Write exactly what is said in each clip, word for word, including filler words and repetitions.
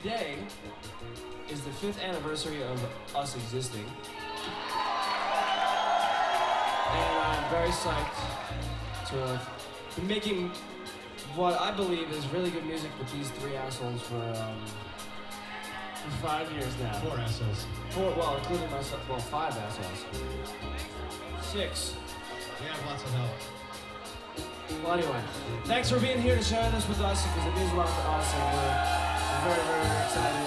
today is the fifth anniversary of us existing. And I'm very psyched to have been making what I believe is really good music with these three assholes for, um, for five years now. Four assholes. Four, well, including myself, well, five assholes. Six. We have lots of help. Well, anyway, thanks for being here to share this with us, because it means a lot for us, and we're very, very, very excited.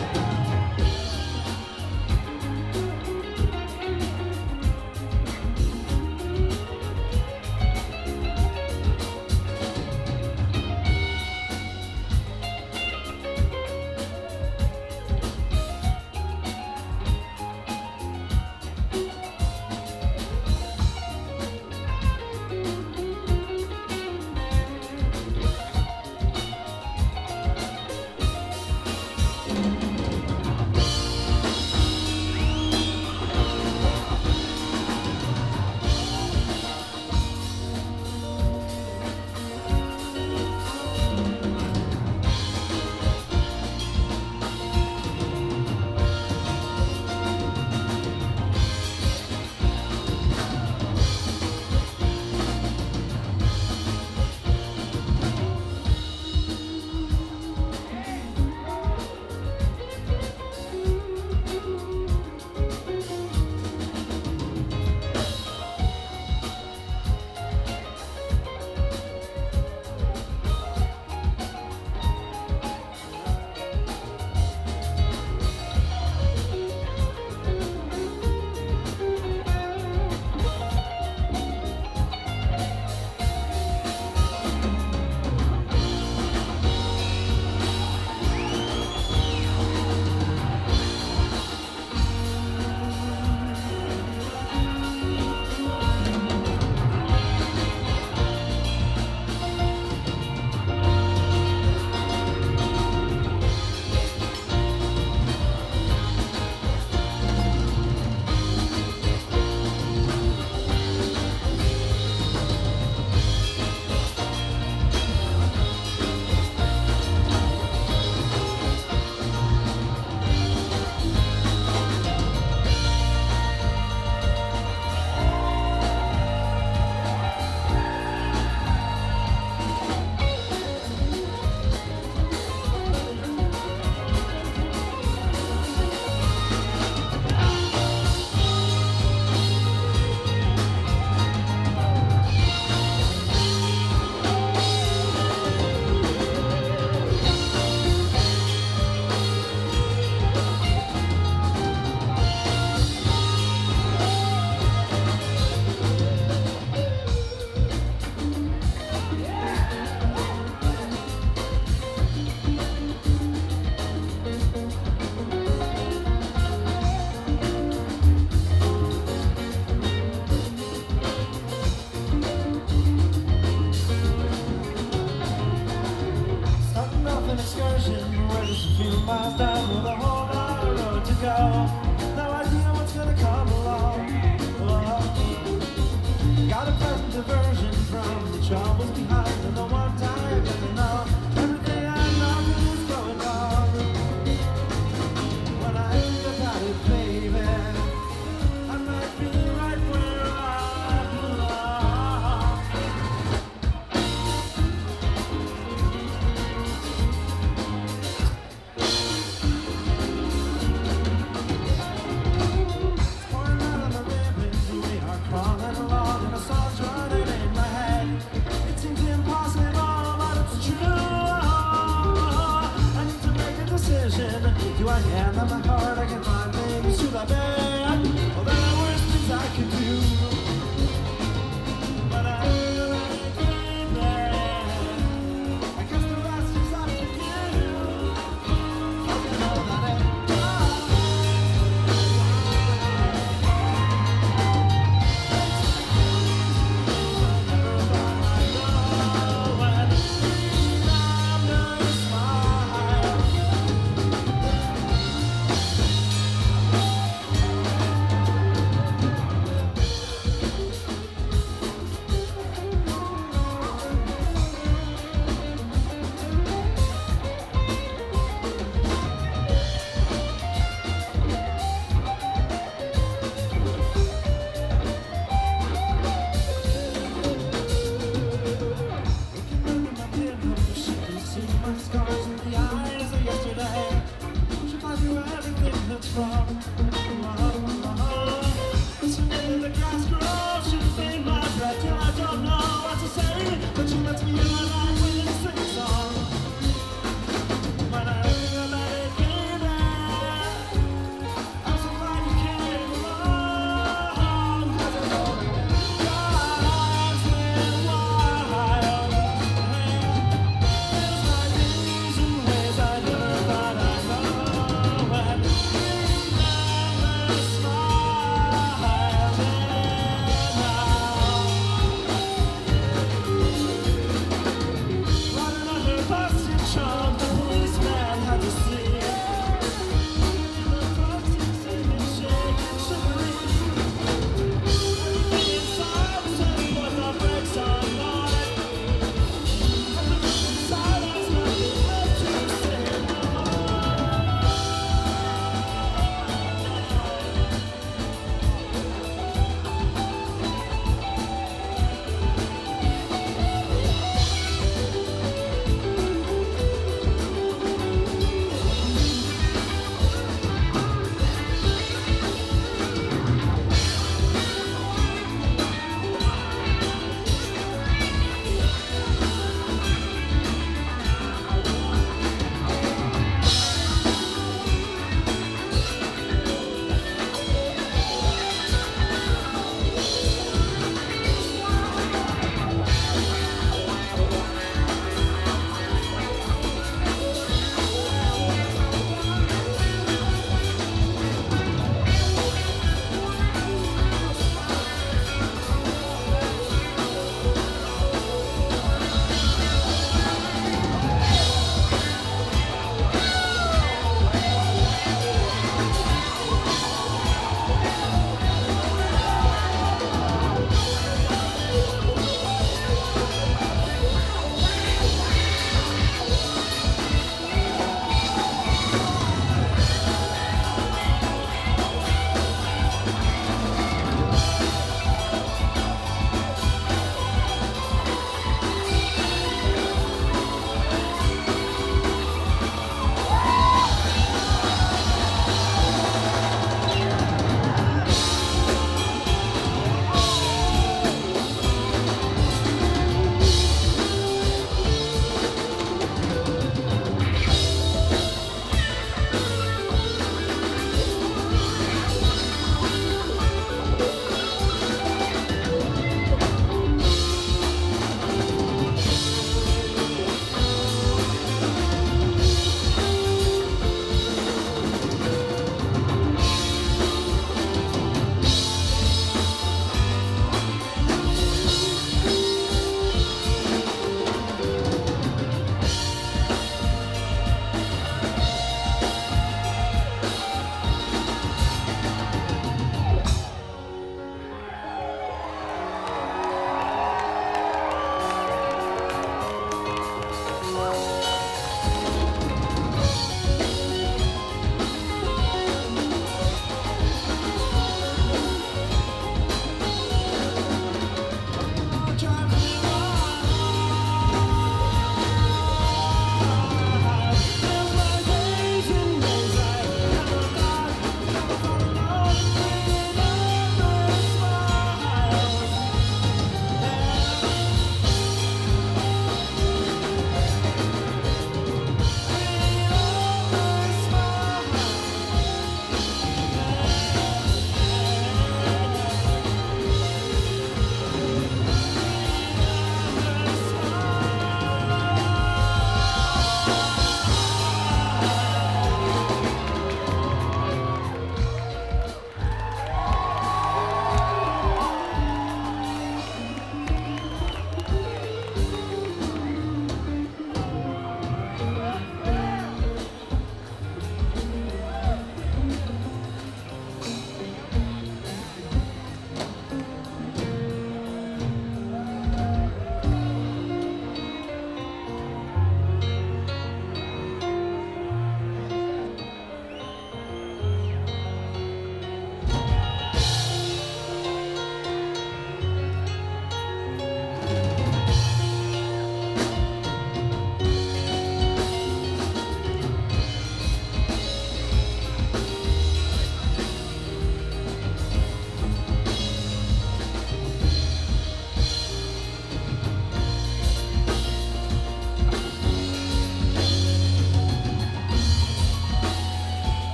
We're just a few miles down with a whole lot of road to go. No idea what's gonna come along. Oh. Got a pleasant diversion from the troubles behind, and the one time gonna know everything I know is going on. When I think about it, baby, I might be right where I belong. Do I hand on my heart? I can find things to my bed.